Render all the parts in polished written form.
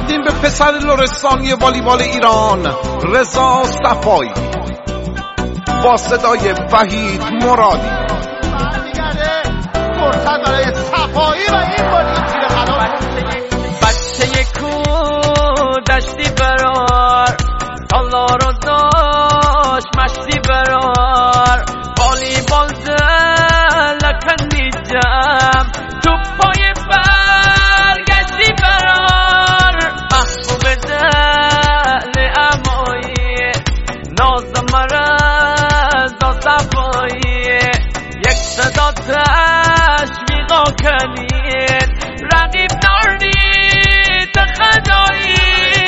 تقدیم به پسر لرستانی والیبال ایران رضا صفایی با صدای وحید مرادی. فرصت برای صفایی و این بار این تیر قلم. بچه کو دشتی برار الله رو داشت مشتی برار والیبال لکندی جم تو پای برگشتی برار محبوب دل امایی ناز مرز دا صفایی یک صدا تشویقا کنید رقیب دارید خدایی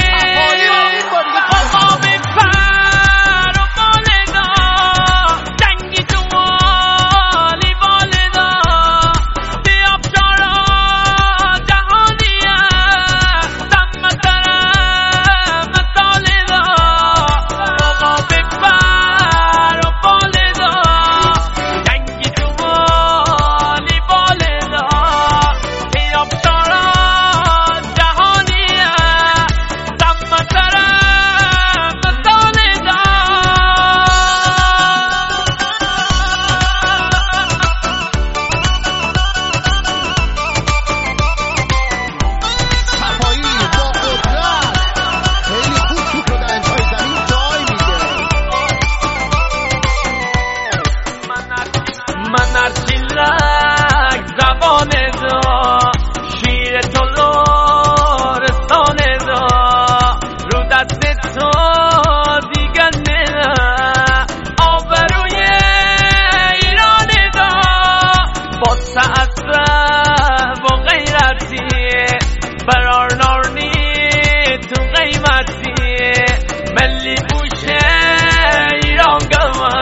من ارچیلک زبان دا شیر تو لرستان دا رو دست تو دیگر نه آبروی ایران دا با تعصب و غیرتی برار نارنی تو قیمتی ملی بوشه ایران گوه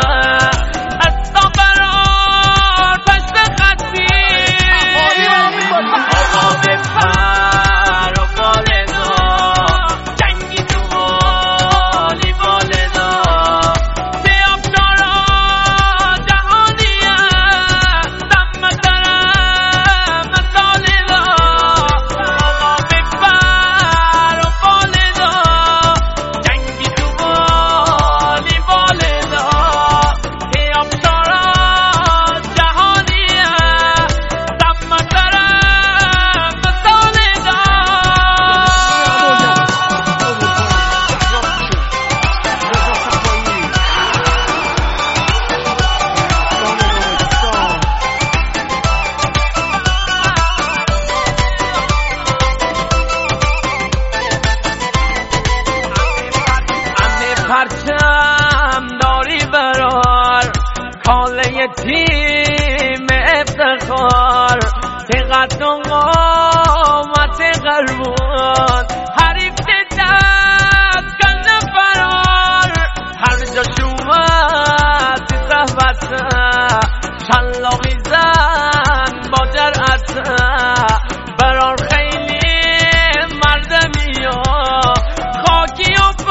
پرچم داری برار کاله تیم افتخار تقدم قامت قربون حریف دست کنه فرار هر جا شومد صحبت شلاقی زن با جرأت برار خیلی مردمی و خاکی و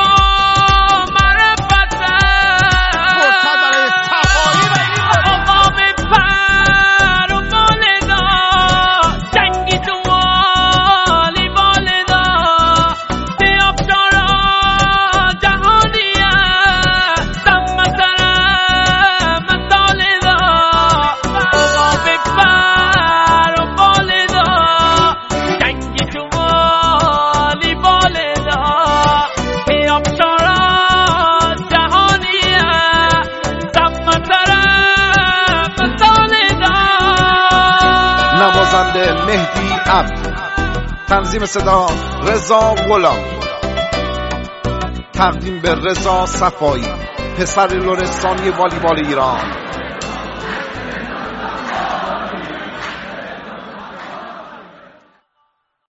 نوازنده مهدی عبد، تنظیم صدا رضا غلام، تقدیم به رضا صفایی پسر لرستانی والیبال ایران